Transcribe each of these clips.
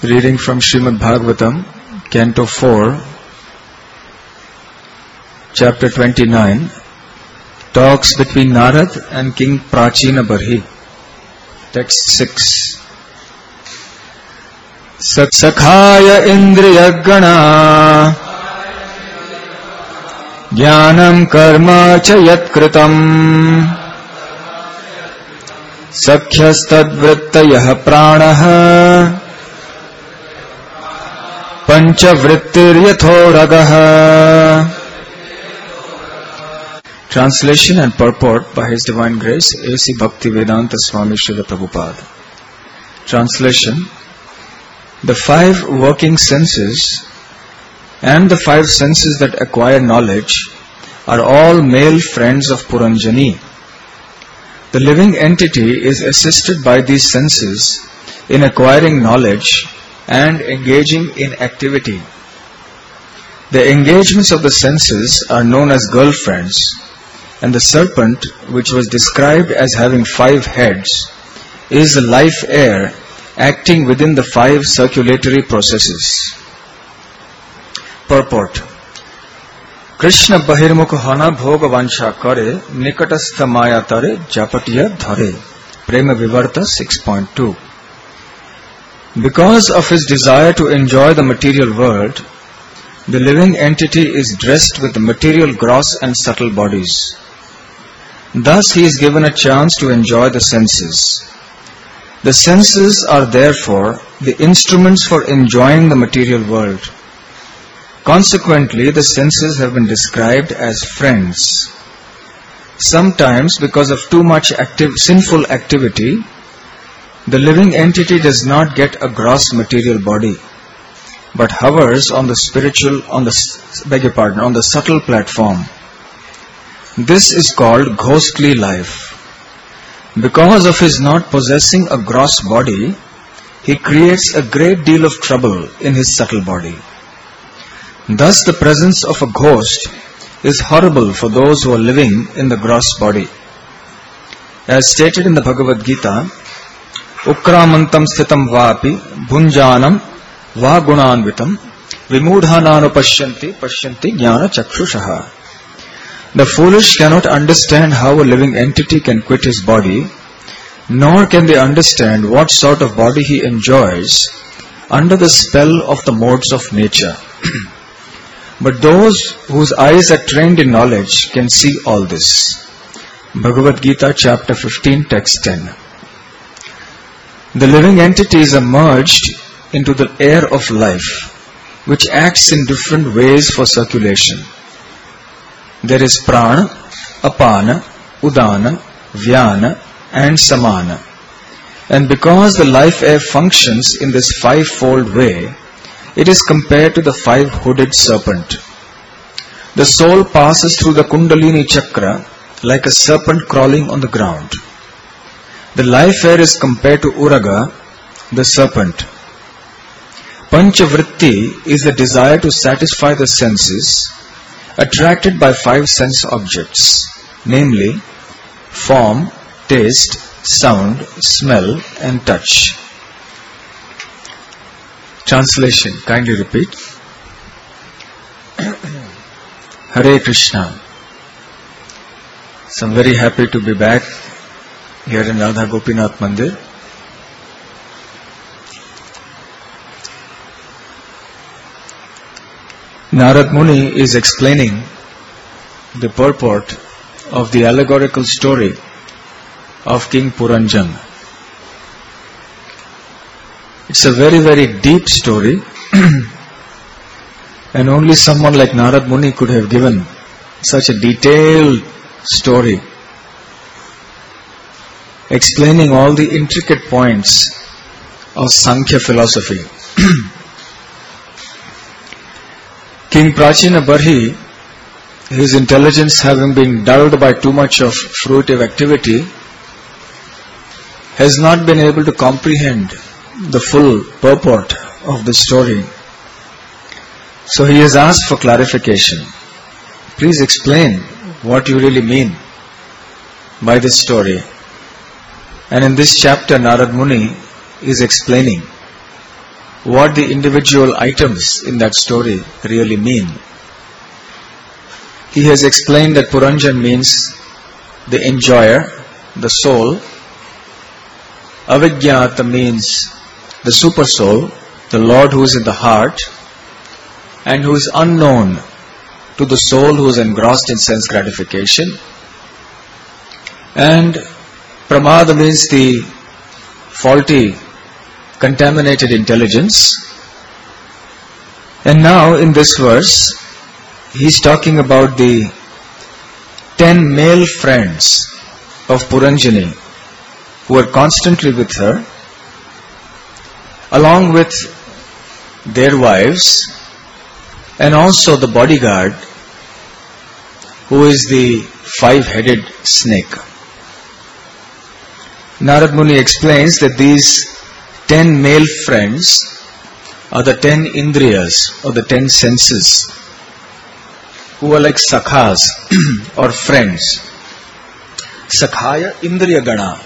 Reading from Srimad Bhagavatam, Canto 4, Chapter 29, talks between Narad and King Prachina Barhi. Text 6. Sakhaya Indriyagana Jnanam Karma Cha Yatkritam Sakhyastadvrittayah Pranaha Panchavrittiryatho. Translation and purport by His Divine Grace A.C. Bhaktivedanta Swami Srila Prabhupada. Translation: the five working senses and the five senses that acquire knowledge are all male friends of Puranjani. The living entity is assisted by these senses in acquiring knowledge and engaging in activity. The engagements of the senses are known as girlfriends, and the serpent, which was described as having 5 heads, is the life air acting within the 5 circulatory processes. Purport: Krishna bahirmukh hana bhoga vansha kare nikatastha maya tare japatiya dhare. Prema Vivarta 6.2. Because of his desire to enjoy the material world, the living entity is dressed with the material gross and subtle bodies. Thus he is given a chance to enjoy the senses. The senses are therefore the instruments for enjoying the material world. Consequently, the senses have been described as friends. Sometimes, because of too much sinful activity, the living entity does not get a gross material body, but hovers on the subtle platform. This is called ghostly life. Because of his not possessing a gross body, he creates a great deal of trouble in his subtle body. Thus the presence of a ghost is horrible for those who are living in the gross body. As stated in the Bhagavad Gita, Ukramantam sthitam vapi bhunjanam va gunanvitam vimudhananu pashyanti jnana chakshushaha. The foolish cannot understand how a living entity can quit his body, nor can they understand what sort of body he enjoys under the spell of the modes of nature. But those whose eyes are trained in knowledge can see all this. Bhagavad Gita chapter 15 text 10. The living entities are merged into the air of life, which acts in different ways for circulation. There is prana, apana, udana, vyana and samana. And because the life air functions in this 5-fold way, it is compared to the 5-hooded serpent. The soul passes through the Kundalini chakra like a serpent crawling on the ground. The life air is compared to Uraga, the serpent. Panchavritti is the desire to satisfy the senses, attracted by 5 sense objects, namely form, taste, sound, smell and touch. Translation, kindly repeat. Hare Krishna. So I'm very happy to be back here in Radha Gopinath Mandir. Narad Muni is explaining the purport of the allegorical story of King Puranjan. It's a very, very deep story and only someone like Narad Muni could have given such a detailed story explaining all the intricate points of Sankhya philosophy. King Prachina Barhi, his intelligence having been dulled by too much of fruitive activity, has not been able to comprehend the full purport of the story. So he has asked for clarification. Please explain what you really mean by this story. And in this chapter, Narad Muni is explaining what the individual items in that story really mean. He has explained that Puranjan means the enjoyer, the soul. Avijñāta means the super soul, the Lord who is in the heart and who is unknown to the soul who is engrossed in sense gratification. And Pramada means the faulty, contaminated intelligence. And now in this verse, he's talking about the 10 male friends of Puranjani who are constantly with her, along with their wives, and also the bodyguard who is the 5-headed snake. Narad Muni explains that these 10 male friends are the 10 indriyas or the 10 senses who are like sakhas or friends. Sakhaya indriya gana.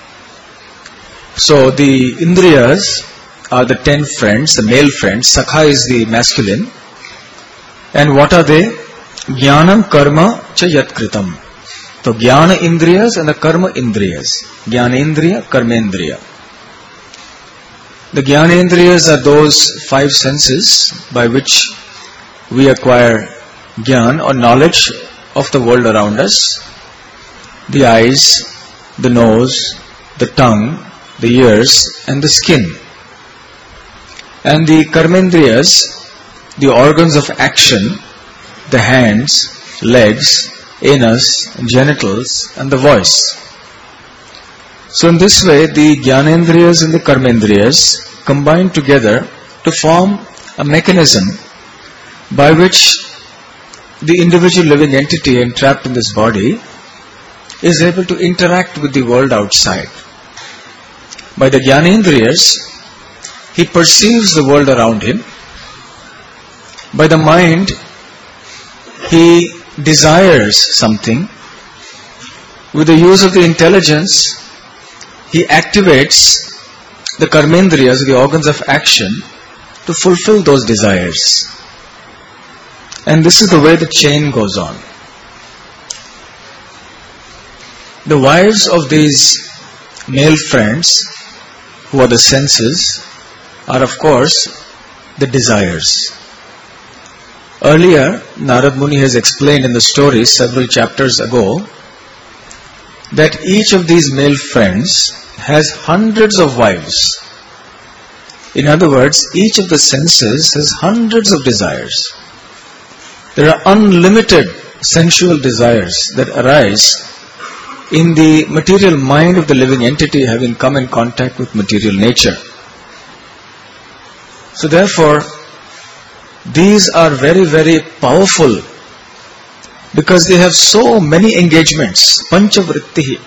So the indriyas are the 10 friends, the male friends. Sakha is the masculine. And what are they? Jnanam karma cha yat kritam. So jnana indriyas and the karma indriyas. Jnanendriya, karmendriya. The jnanendriyas are those 5 senses by which we acquire jnana or knowledge of the world around us. The eyes, the nose, the tongue, the ears and the skin. And the karmendriyas, the organs of action, the hands, legs, anus, genitals and the voice. So in this way, the jnanendriyas and the karmendriyas combine together to form a mechanism by which the individual living entity entrapped in this body is able to interact with the world outside. By the jnanendriyas, he perceives the world around him. By the mind, he desires something. With the use of the intelligence, he activates the karmendriyas, the organs of action, to fulfill those desires. And this is the way the chain goes on. The wives of these male friends, who are the senses, are of course the desires. Earlier, Narad Muni has explained in the story several chapters ago that each of these male friends has hundreds of wives. In other words, each of the senses has hundreds of desires. There are unlimited sensual desires that arise in the material mind of the living entity having come in contact with material nature. So therefore, these are very, very powerful because they have so many engagements. Panchavrittihi.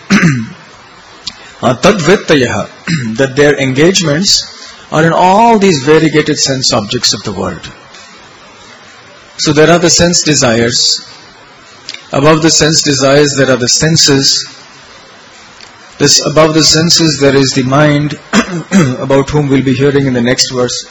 Tadvrittayaha. That their engagements are in all these variegated sense objects of the world. So there are the sense desires. Above the sense desires there are the senses. Above the senses there is the mind, about whom we'll be hearing in the next verse.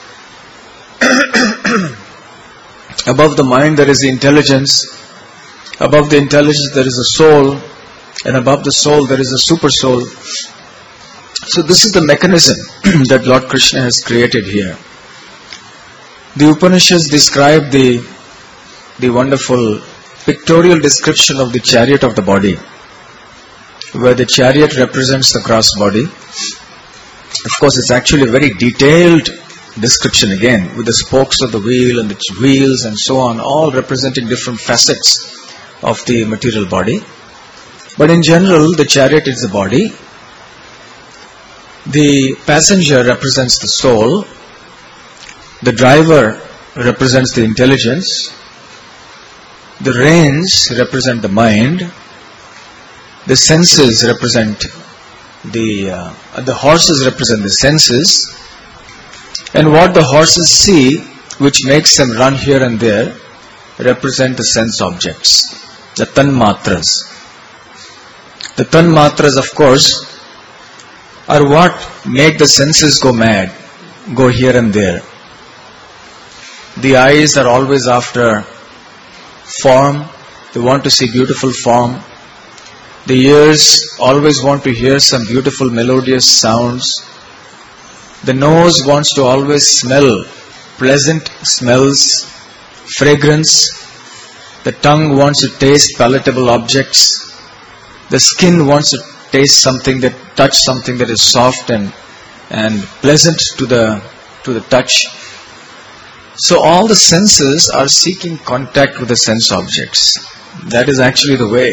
Above the mind there is the intelligence. Above the intelligence there is a soul. And above the soul there is a super soul. So this is the mechanism that Lord Krishna has created here. The Upanishads describe the wonderful pictorial description of the chariot of the body, where the chariot represents the gross body. Of course, it's actually a very detailed description again, with the spokes of the wheel and the wheels and so on, all representing different facets of the material body. But in general, the chariot is the body. The passenger represents the soul. The driver represents the intelligence. The reins represent the mind. The senses represent the horses represent the senses. And what the horses see, which makes them run here and there, represent the sense objects, the tanmatras. The tanmatras, of course, are what make the senses go mad. go here and there. The eyes are always after form. They want to see beautiful form. The ears always want to hear some beautiful melodious sounds. The nose wants to always smell pleasant smells, fragrance. The tongue wants to taste palatable objects. The skin wants to taste something touch something that is soft and pleasant to the touch. So all the senses are seeking contact with the sense objects. That is actually the way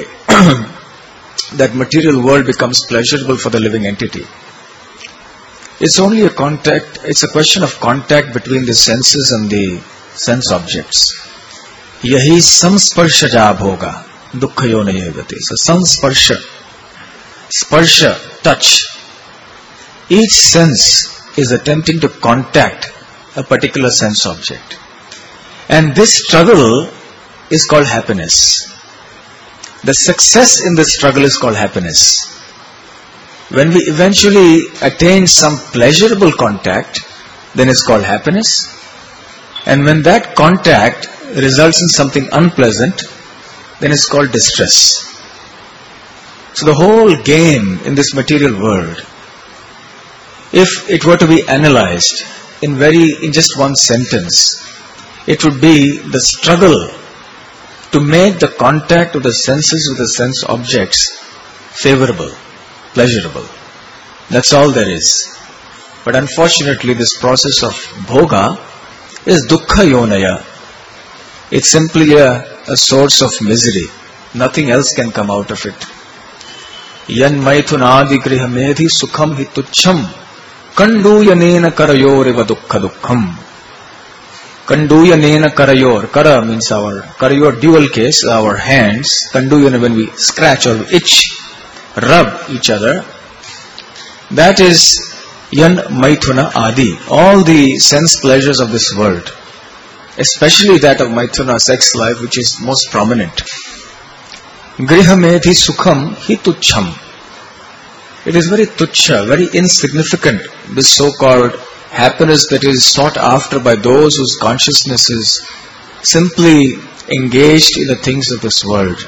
that material world becomes pleasurable for the living entity. It's only it's a question of contact between the senses and the sense objects. Yahi samsparsha bhoga dukkhayo nayagati. So samsparsha, sparsha, touch. Each sense is attempting to contact a particular sense object. And this struggle is called happiness. The success in this struggle is called happiness. When we eventually attain some pleasurable contact, then it's called happiness. And when that contact results in something unpleasant, then it's called distress. So the whole game in this material world, if it were to be analyzed in just one sentence, it would be the struggle to make the contact of the senses with the sense objects favorable, pleasurable. That's all there is. But unfortunately, this process of bhoga is dukkha yonaya. It's simply a source of misery. Nothing else can come out of it. Yan maithunadi grihamedhi sukham hitucham kanduyanena karayoreva dukkha dukkham. Kanduyanena karayor. Kara means karayor dual case, our hands. Kanduyana when we scratch or itch, rub each other. That is yan maithuna adi. All the sense pleasures of this world, especially that of maithuna, sex life, which is most prominent. Grihamedhi sukham hitucham. It is very tuchha, very insignificant, this so-called happiness that is sought after by those whose consciousness is simply engaged in the things of this world.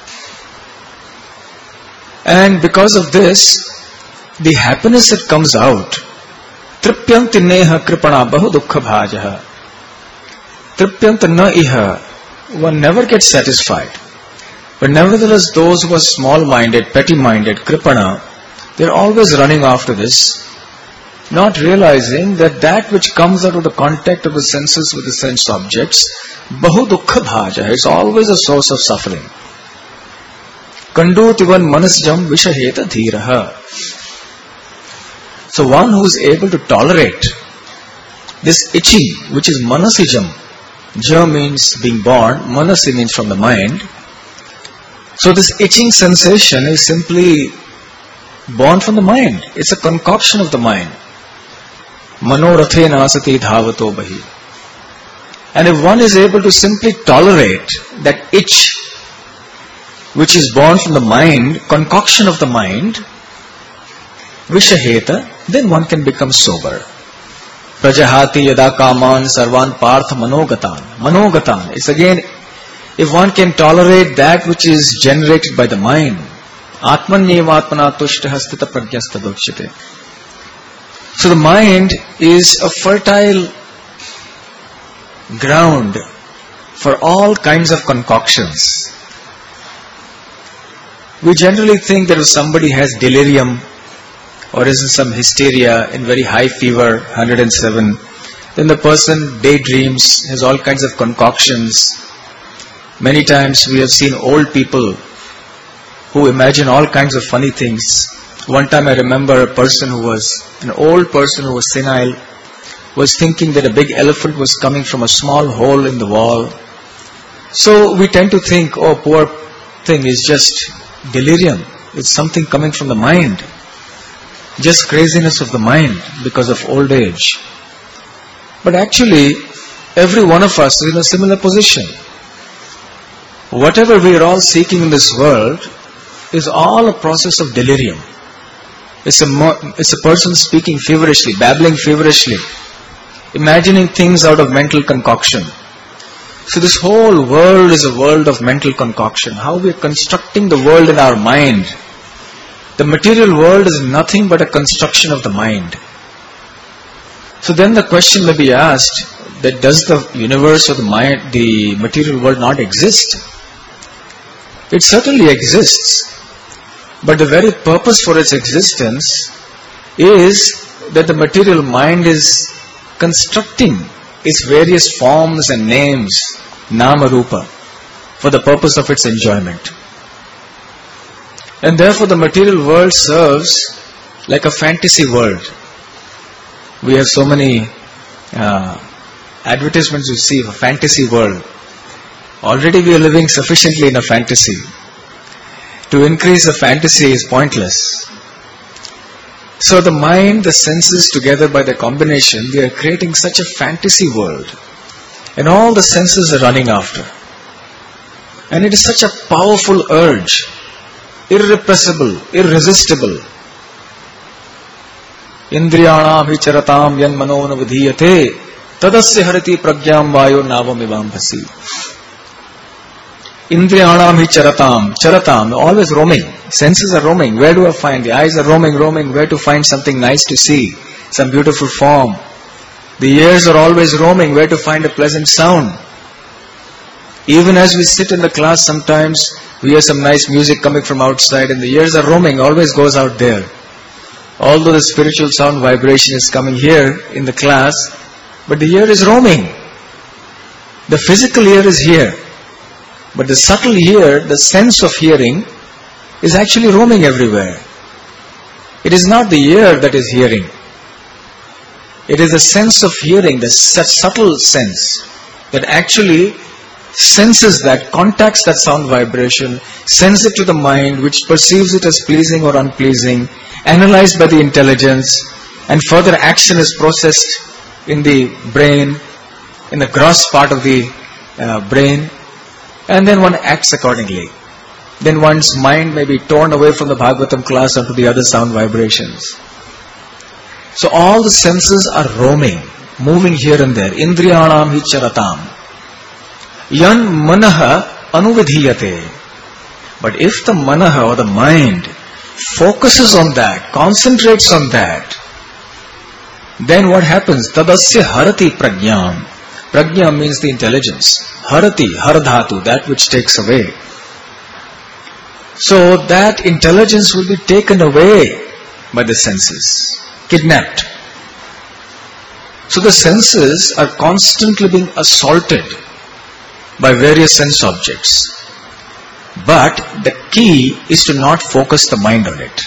And because of this, the happiness that comes out, tripyanti neha kripana bahu dukkha bhajaha. Tripyanta na iha, one never gets satisfied. But nevertheless, those who are small-minded, petty-minded, kripana, they are always running after this, not realizing that which comes out of the contact of the senses with the sense objects, bahu dukkha bhaja, is always a source of suffering. Kandutivan manasjam vishaheta dhiraha. So one who is able to tolerate this itching, which is manasijam. Ja means being born, manasi means from the mind. So this itching sensation is simply born from the mind. It's a concoction of the mind. Manorathena asati dhavato bahi. And if one is able to simply tolerate that itch, which is born from the mind, concoction of the mind, vishaheta, then one can become sober. Prajahati yada kaman sarvan partha manogatan. Manogatan. It's again, if one can tolerate that which is generated by the mind, atmanyevatmana tushtaha stita pragyasta dokshite. So the mind is a fertile ground for all kinds of concoctions. We generally think that if somebody has delirium or is in some hysteria, in very high fever, 107, then the person daydreams, has all kinds of concoctions. Many times we have seen old people who imagine all kinds of funny things. One time I remember an old person who was senile, was thinking that a big elephant was coming from a small hole in the wall. So we tend to think, oh, poor thing is just delirium. It's something coming from the mind. Just craziness of the mind because of old age. But actually, every one of us is in a similar position. Whatever we are all seeking in this world is all a process of delirium. It's a person speaking feverishly, babbling feverishly, imagining things out of mental concoction. So this whole world is a world of mental concoction. How we are constructing the world in our mind. The material world is nothing but a construction of the mind. So then the question may be asked, that does the universe or the material world not exist? It certainly exists. But the very purpose for its existence is that the material mind is constructing its various forms and names, nama rupa, for the purpose of its enjoyment. And therefore the material world serves like a fantasy world. We have so many advertisements you see of a fantasy world. Already we are living sufficiently in a fantasy. To increase the fantasy is pointless. So the mind, the senses together by the combination, they are creating such a fantasy world. And all the senses are running after. And it is such a powerful urge, irrepressible, irresistible. Indriyanam hi charatam yan mano navadhiyate tadasya harati pragyam vayo navam bhasi. Indriyanam hi charatam, always roaming. Senses are roaming. Where do I find? The eyes are roaming. Where to find something nice to see? Some beautiful form. The ears are always roaming. Where to find a pleasant sound? Even as we sit in the class, sometimes we hear some nice music coming from outside and the ears are roaming, always goes out there. Although the spiritual sound vibration is coming here in the class, but the ear is roaming. The physical ear is here. But the subtle ear, the sense of hearing, is actually roaming everywhere. It is not the ear that is hearing. It is the sense of hearing, the subtle sense that actually senses that, contacts that sound vibration, sends it to the mind which perceives it as pleasing or unpleasing, analyzed by the intelligence, and further action is processed in the brain, in the gross part of the brain, and then one acts accordingly. Then one's mind may be torn away from the Bhagavatam class onto the other sound vibrations. So all the senses are roaming, moving here and there. Indriyanam hi charatam. Yan manaha anuvidhiyate. But if the manaha or the mind focuses on that, concentrates on that, then what happens? Tadasya harati pragyam. Prajna means the intelligence. Harati, haradhatu, that which takes away. So that intelligence will be taken away by the senses, kidnapped. So the senses are constantly being assaulted by various sense objects. But the key is to not focus the mind on it.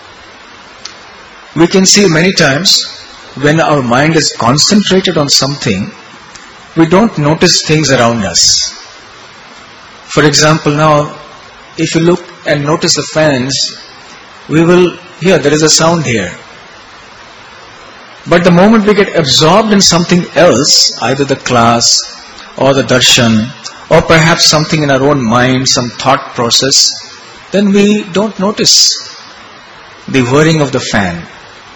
We can see many times when our mind is concentrated on something, we don't notice things around us. For example, now, if you look and notice the fans, we will hear there is a sound here. But the moment we get absorbed in something else, either the class or the darshan, or perhaps something in our own mind, some thought process, then we don't notice the whirring of the fan.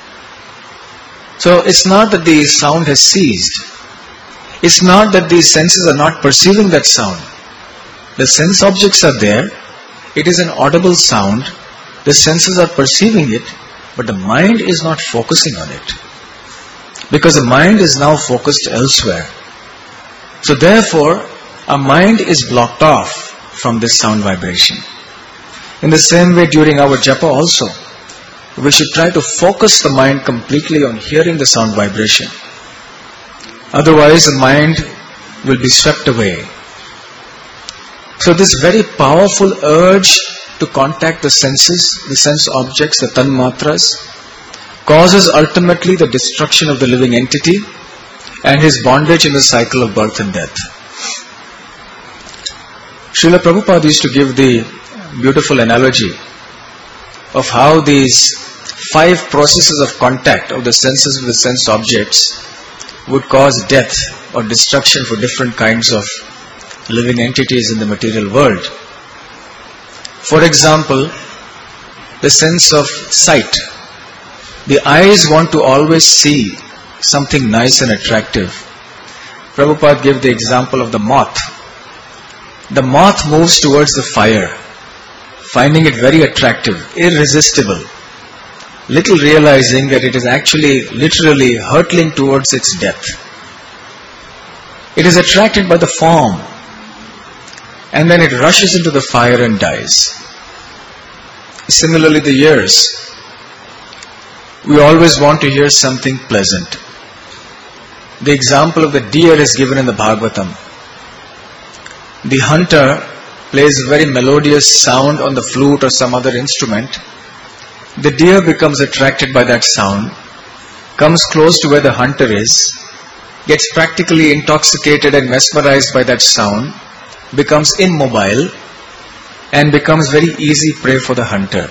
So it's not that the sound has ceased. It's not that the senses are not perceiving that sound. The sense objects are there. It is an audible sound. The senses are perceiving it, but the mind is not focusing on it. Because the mind is now focused elsewhere. So therefore, our mind is blocked off from this sound vibration. In the same way, during our japa also, we should try to focus the mind completely on hearing the sound vibration. Otherwise, the mind will be swept away. So this very powerful urge to contact the senses, the sense objects, the tanmatras, causes ultimately the destruction of the living entity and his bondage in the cycle of birth and death. Srila Prabhupada used to give the beautiful analogy of how these 5 processes of contact of the senses with the sense objects would cause death or destruction for different kinds of living entities in the material world. For example, the sense of sight. The eyes want to always see something nice and attractive. Prabhupada gave the example of the moth. The moth moves towards the fire, finding it very attractive, irresistible, little realizing that it is actually literally hurtling towards its death. It is attracted by the form, and then it rushes into the fire and dies. Similarly, the ears. We always want to hear something pleasant. The example of the deer is given in the Bhagavatam. The hunter plays a very melodious sound on the flute or some other instrument. The deer becomes attracted by that sound, comes close to where the hunter is, gets practically intoxicated and mesmerized by that sound, becomes immobile, and becomes very easy prey for the hunter.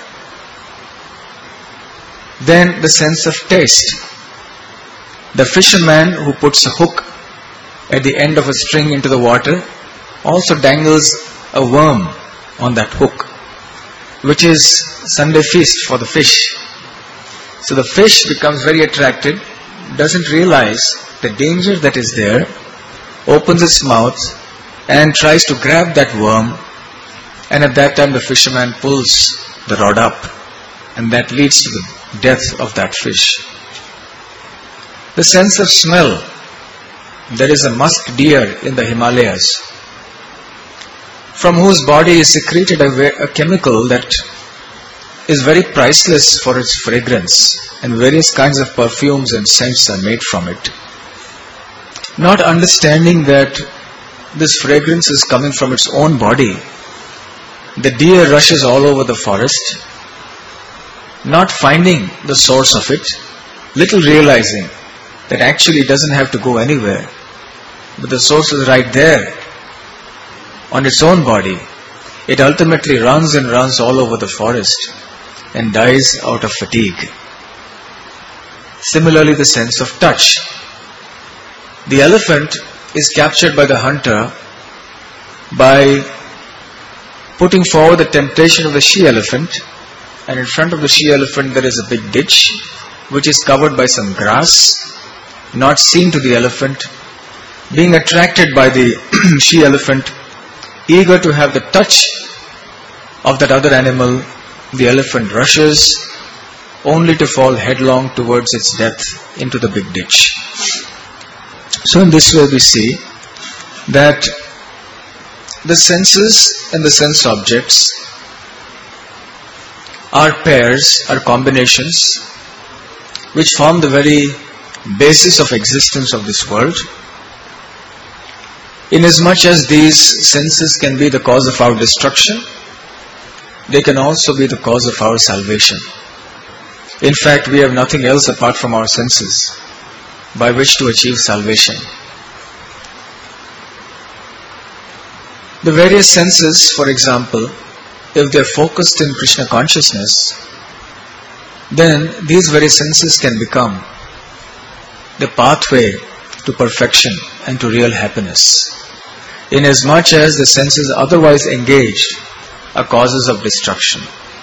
Then the sense of taste. The fisherman who puts a hook at the end of a string into the water also dangles a worm on that hook, which is Sunday feast for the fish. So the fish becomes very attracted, doesn't realize the danger that is there, opens its mouth and tries to grab that worm, and at that time the fisherman pulls the rod up, and that leads to the death of that fish. The sense of smell. There is a musk deer in the Himalayas, from whose body is secreted a chemical that is very priceless for its fragrance, and various kinds of perfumes and scents are made from it. Not understanding that this fragrance is coming from its own body, the deer rushes all over the forest, not finding the source of it, little realizing that actually it doesn't have to go anywhere, but the source is right there on its own body. It ultimately runs and runs all over the forest and dies out of fatigue. Similarly, the sense of touch. The elephant is captured by the hunter by putting forward the temptation of the she-elephant, and in front of the she-elephant there is a big ditch which is covered by some grass, not seen to the elephant. Being attracted by the she-elephant, eager to have the touch of that other animal, the elephant rushes, only to fall headlong towards its death into the big ditch. So in this way we see that the senses and the sense objects are pairs, are combinations which form the very basis of existence of this world. Inasmuch as these senses can be the cause of our destruction, they can also be the cause of our salvation. In fact, we have nothing else apart from our senses by which to achieve salvation. The various senses, for example, if they are focused in Krishna consciousness, then these very senses can become the pathway to perfection and to real happiness. Inasmuch as the senses otherwise engaged are causes of destruction.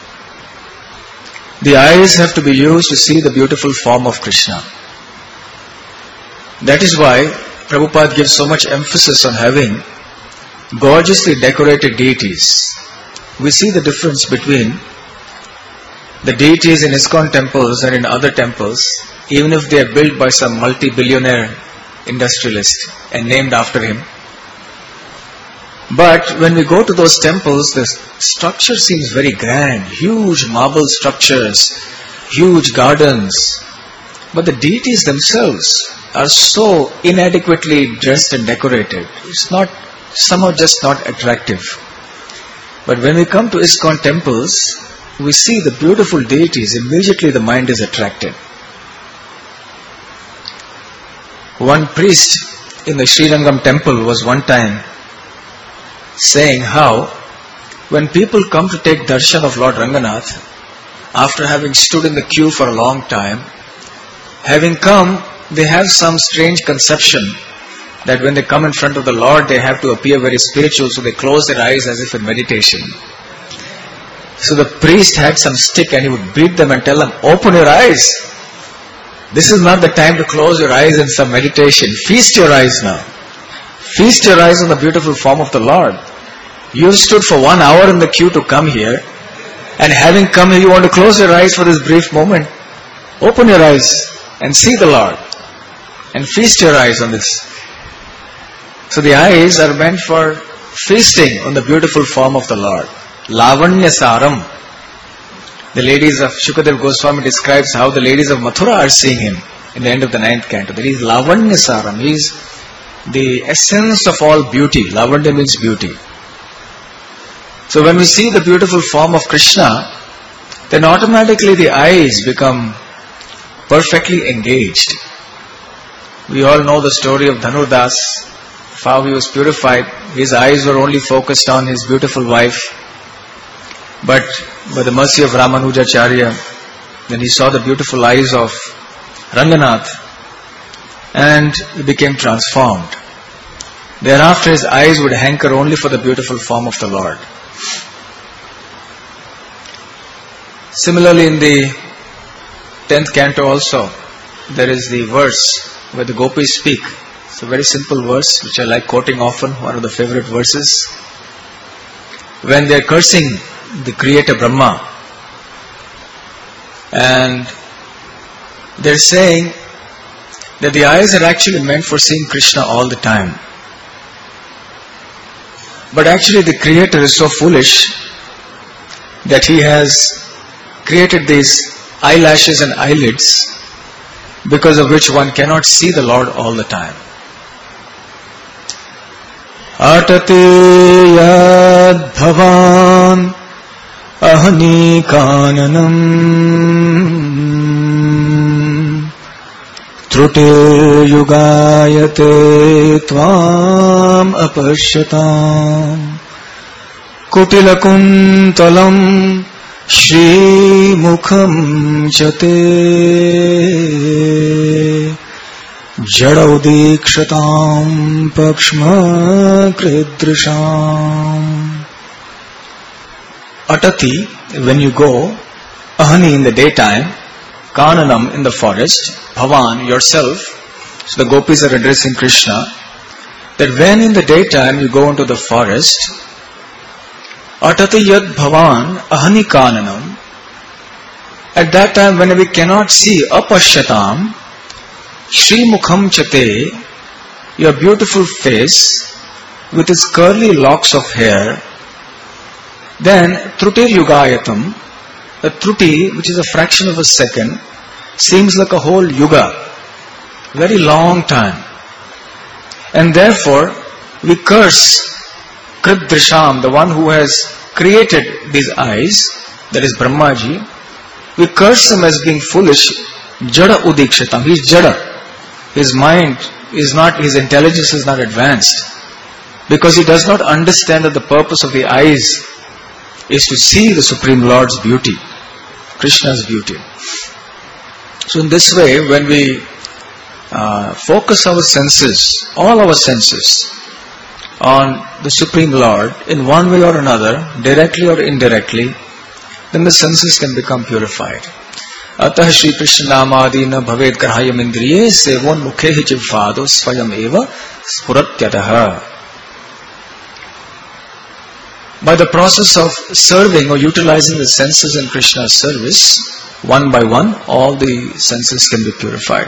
The eyes have to be used to see the beautiful form of Krishna. That is why Prabhupada gives so much emphasis on having gorgeously decorated deities. We see the difference between the deities in ISKCON temples and in other temples, even if they are built by some multi-billionaire industrialist and named after him. But when we go to those temples, the structure seems very grand, huge marble structures, huge gardens. But the deities themselves are so inadequately dressed and decorated. It's not, somehow just not attractive. But when we come to ISKCON temples, we see the beautiful deities, immediately the mind is attracted. One priest in the Srirangam temple was one time saying how when people come to take darshan of Lord Ranganath, after having stood in the queue for a long time, having come, they have some strange conception that when they come in front of the Lord, they have to appear very spiritual, so they close their eyes as if in meditation. So the priest had some stick and he would beat them and tell them, open your eyes. This is not the time to close your eyes in some meditation. Feast your eyes now. Feast your eyes on the beautiful form of the Lord. You stood for 1 hour in the queue to come here, and having come here, you want to close your eyes for this brief moment. Open your eyes and see the Lord, and feast your eyes on this. So the eyes are meant for feasting on the beautiful form of the Lord. Lavanya Saram. The ladies of Shukadev Goswami describes how the ladies of Mathura are seeing him in the end of the 9th canto. That is Lavanya Saram. He is the essence of all beauty. Lavanya means beauty. So when we see the beautiful form of Krishna, then automatically the eyes become perfectly engaged. We all know the story of Dhanurdas, how he was purified. His eyes were only focused on his beautiful wife. But by the mercy of Ramanujacharya, then he saw the beautiful eyes of Ranganath and he became transformed. Thereafter his eyes would hanker only for the beautiful form of the Lord. Similarly, in the 10th canto also, there is the verse where the gopis speak. It's a very simple verse which I like quoting often, one of the favorite verses. When they are cursing the creator Brahma, and they're saying that the eyes are actually meant for seeing Krishna all the time. But actually the creator is so foolish that he has created these eyelashes and eyelids because of which one cannot see the Lord all the time. Atati yad bhavan ahani kananam trute yugayate tvam apashyatam kutilakuntalam Shri Mukham Chate Jadaudikshataam Pakshma Kridrisham. Atati, when you go, Ahani in the daytime, Kananam in the forest, Bhavan yourself. So the gopis are addressing Krishna, that when in the daytime you go into the forest, Atati yad bhavan ahani kananam. At that time when we cannot see apashyatam, Shri Mukham Chate, your beautiful face with its curly locks of hair, then Trutir Yugayatam, the Truti, which is a fraction of a second, seems like a whole yuga, very long time. And therefore we curse Kridrisham, the one who has created these eyes, that is Brahmaji, we curse him as being foolish. Jada udikshatam, he is Jada. His mind is not, his intelligence is not advanced, because he does not understand that the purpose of the eyes is to see the Supreme Lord's beauty, Krishna's beauty. So in this way, when we focus our senses, all our senses, on the Supreme Lord in one way or another, directly or indirectly, then the senses can become purified. Atah Shri Krishna Namadi na bhaved karhayam indriye sevon mukhehi jivvado swayam eva spuratyataha. By the process of serving or utilizing the senses in Krishna's service, one by one, all the senses can be purified.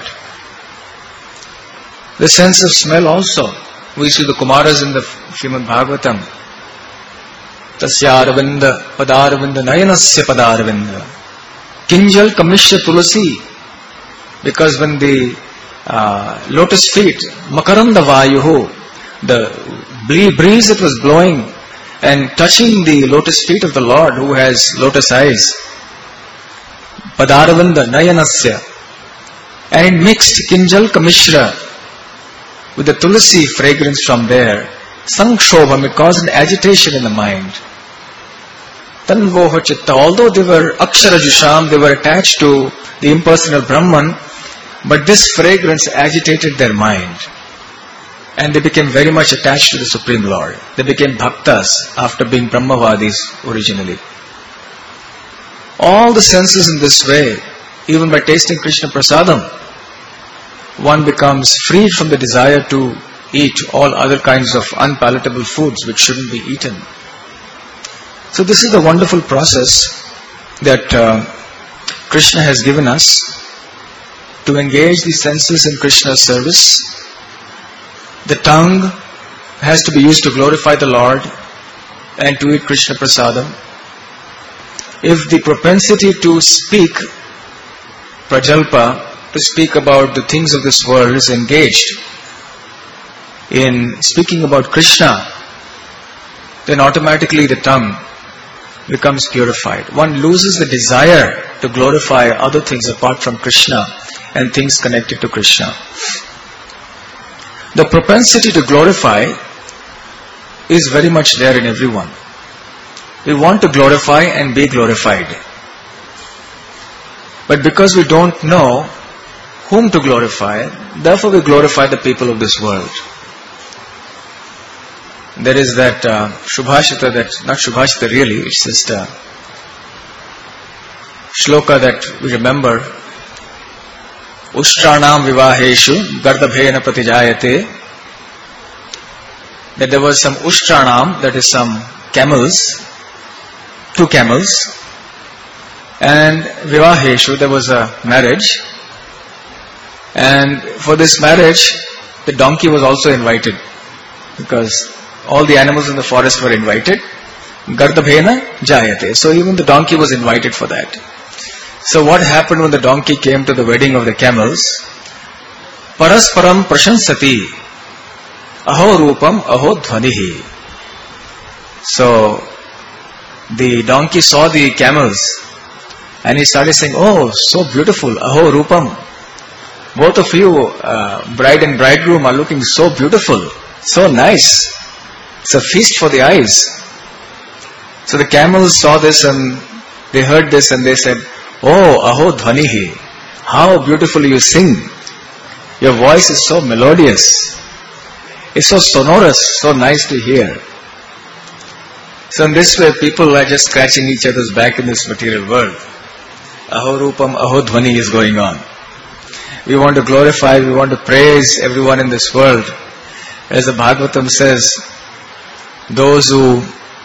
The sense of smell also. We see the Kumaras in the Srimad Bhagavatam. Tasya Aravinda Padaravinda Nayanasya Padaravinda Kinjal Kamishya Tulasi. Because when the lotus feet, Makaranda Vayuhu, the breeze that was blowing and touching the lotus feet of the Lord who has lotus eyes, Padaravinda Nayanasya, and it mixed Kinjal Kamishra with the tulasi fragrance from there, Sankshobham, it caused an agitation in the mind. Tanvoha Chitta, although they were Akshara Jusham, they were attached to the impersonal Brahman, but this fragrance agitated their mind. And they became very much attached to the Supreme Lord. They became Bhaktas after being Brahmavadis originally. All the senses in this way, even by tasting Krishna Prasadam, one becomes freed from the desire to eat all other kinds of unpalatable foods which shouldn't be eaten. So this is the wonderful process that Krishna has given us to engage the senses in Krishna's service. The tongue has to be used to glorify the Lord and to eat Krishna prasadam. If the propensity to speak, prajalpa, to speak about the things of this world is engaged in speaking about Krishna, then automatically the tongue becomes purified. One loses the desire to glorify other things apart from Krishna and things connected to Krishna. The propensity to glorify is very much there in everyone. We want to glorify and be glorified. But because we don't know whom to glorify, therefore we glorify the people of this world. There is that Shubhashita, not Shubhashita really, it's just a shloka that we remember. Ushtranam vivaheshu gardabhena pratijayate. That there was some Ushtranam, that is some camels, 2 camels. And vivaheshu, there was a marriage. And for this marriage, the donkey was also invited. Because all the animals in the forest were invited. Gardabhena jayate. So even the donkey was invited for that. So what happened when the donkey came to the wedding of the camels? Parasparam prashansati. Aho rupam aho dhvanihi. So the donkey saw the camels and he started saying, "Oh, so beautiful, aho rupam. Both of you, bride and bridegroom, are looking so beautiful, so nice. It's a feast for the eyes." So the camels saw this and they heard this and they said, "Oh, aho dhvanihi. How beautifully you sing. Your voice is so melodious. It's so sonorous, so nice to hear." So in this way, people are just scratching each other's back in this material world. Aho rupam, aho dhvani is going on. We want to glorify, we want to praise everyone in this world. As the Bhagavatam says, those who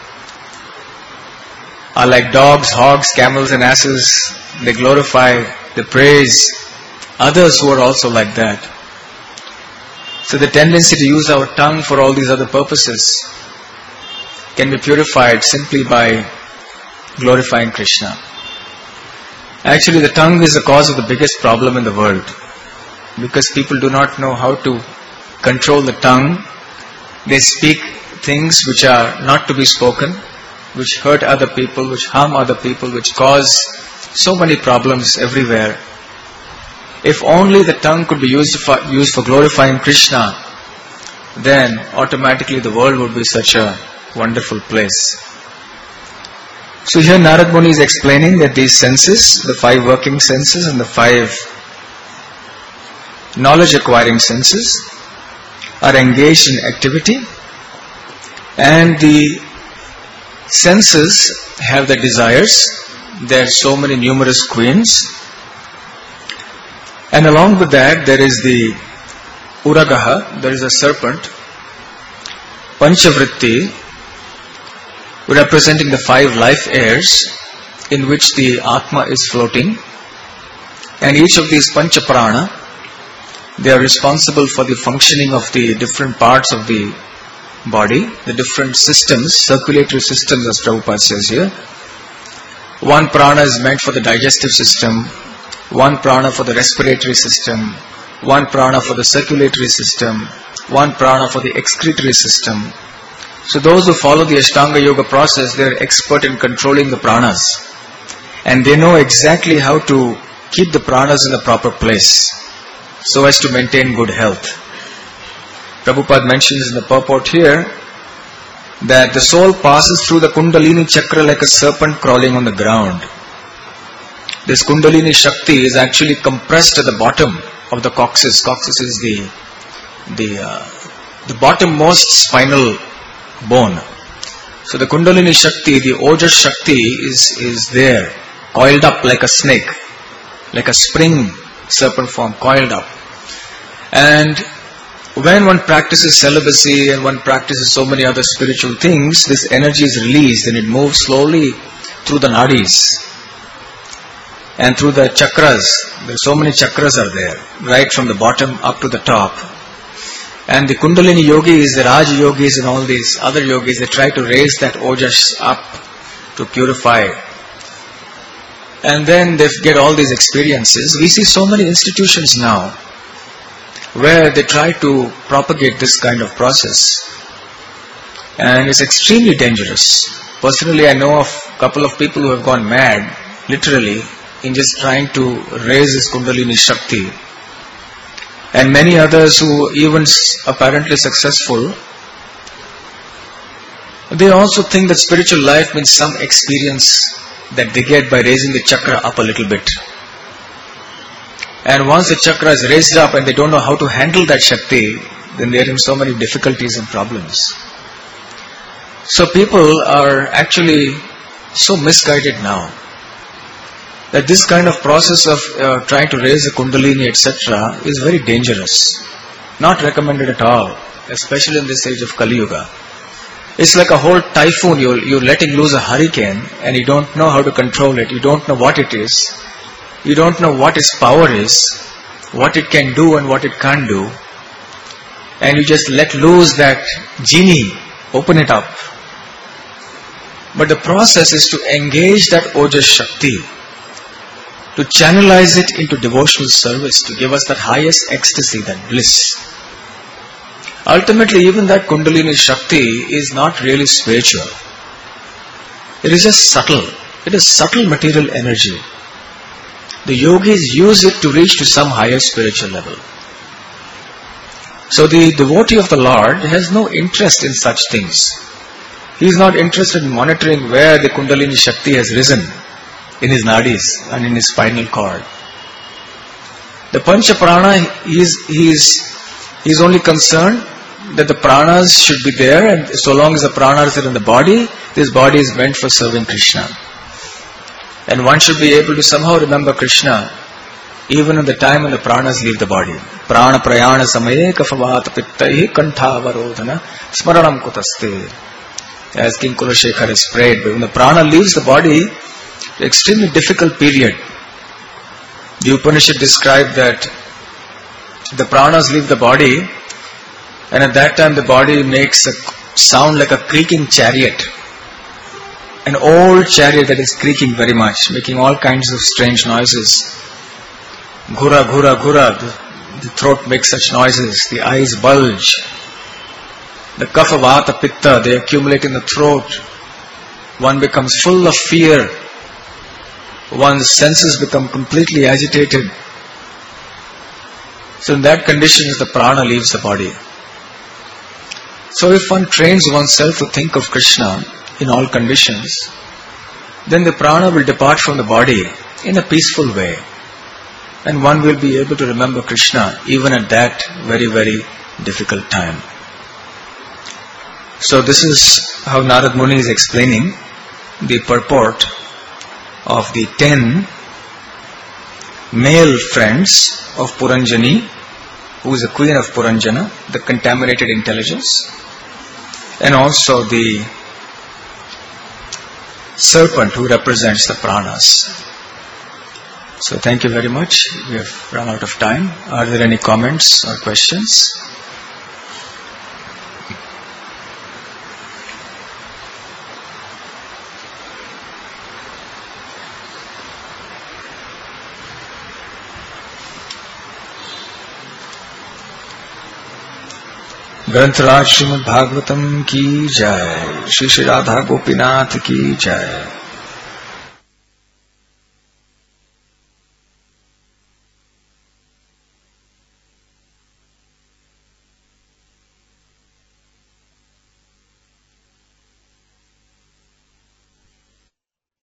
are like dogs, hogs, camels and asses, they glorify, they praise others who are also like that. So the tendency to use our tongue for all these other purposes can be purified simply by glorifying Krishna. Actually, the tongue is the cause of the biggest problem in the world, because people do not know how to control the tongue. They speak things which are not to be spoken, which hurt other people, which harm other people, which cause so many problems everywhere. If only the tongue could be used for glorifying Krishna, then automatically the world would be such a wonderful place. So here Narad Muni is explaining that these senses, the 5 working senses and the 5 knowledge acquiring senses, are engaged in activity, and the senses have the desires. There are so many numerous queens. And along with that, there is the Uragaha, there is a serpent, Panchavritti, representing the 5 life airs in which the Atma is floating. And each of these Panchaprana, they are responsible for the functioning of the different parts of the body, the different systems, circulatory systems as Prabhupada says here. 1 prana is meant for the digestive system, 1 prana for the respiratory system, 1 prana for the circulatory system, 1 prana for the excretory system. So those who follow the Ashtanga Yoga process, they are expert in controlling the pranas. And they know exactly how to keep the pranas in the proper place so as to maintain good health. Prabhupada mentions in the purport here that the soul passes through the Kundalini chakra like a serpent crawling on the ground. This Kundalini Shakti is actually compressed at the bottom of the coccyx. Coccyx is the bottommost spinal bone. So the Kundalini Shakti, the Ojas Shakti is there, coiled up like a snake, like a spring serpent form, coiled up. And when one practices celibacy and one practices so many other spiritual things, this energy is released and it moves slowly through the nadis and through the chakras. There are so many chakras are there, right from the bottom up to the top. And the Kundalini yogis, the Raj yogis and all these other yogis, they try to raise that ojas up to purify. And then they get all these experiences. We see so many institutions now where they try to propagate this kind of process. And it's extremely dangerous. Personally, I know of a couple of people who have gone mad, literally, in just trying to raise this Kundalini Shakti. And many others who even apparently successful, they also think that spiritual life means some experience that they get by raising the chakra up a little bit. And once the chakra is raised up and they don't know how to handle that Shakti, then they are in so many difficulties and problems. So people are actually so misguided now that this kind of process of trying to raise the Kundalini, etc. is very dangerous. Not recommended at all, especially in this age of Kali Yuga. It's like a whole typhoon. You're letting loose a hurricane and you don't know how to control it. You don't know what it is. You don't know what its power is, what it can do and what it can't do. And you just let loose that genie, open it up. But the process is to engage that Ojas Shakti, to channelize it into devotional service, to give us that highest ecstasy, that bliss. Ultimately, even that Kundalini Shakti is not really spiritual. It is just subtle. It is subtle material energy. The yogis use it to reach to some higher spiritual level. So the devotee of the Lord has no interest in such things. He is not interested in monitoring where the Kundalini Shakti has risen in his nadis and in his spinal cord. The Pancha Prana, he is only concerned that the pranas should be there, and so long as the pranas are in the body, this body is meant for serving Krishna. And one should be able to somehow remember Krishna even in the time when the pranas leave the body. Prana prayana samaye kafavata pittahi kantavarodhana smaranam kutaste. As King Kulashekar has prayed, but when the prana leaves the body, an extremely difficult period. The Upanishad described that the pranas leave the body, and at that time the body makes a sound like a creaking chariot. An old chariot that is creaking very much, making all kinds of strange noises. Ghura, ghura, ghura. The throat makes such noises. The eyes bulge. The kapha, vata, pitta, they accumulate in the throat. One becomes full of fear. One's senses become completely agitated. So in that condition, the prana leaves the body. So if one trains oneself to think of Krishna in all conditions, then the prana will depart from the body in a peaceful way. And one will be able to remember Krishna even at that very, very difficult time. So this is how Narad Muni is explaining the purport of the 10 male friends of Puranjani, who is the queen of Puranjana, the contaminated intelligence, and also the serpent who represents the pranas. So thank you very much. We have run out of time. Are there any comments or questions? ग्रंथराज Shrimad Bhagavatam की जय। श्री श्री राधा गोपीनाथ की जय।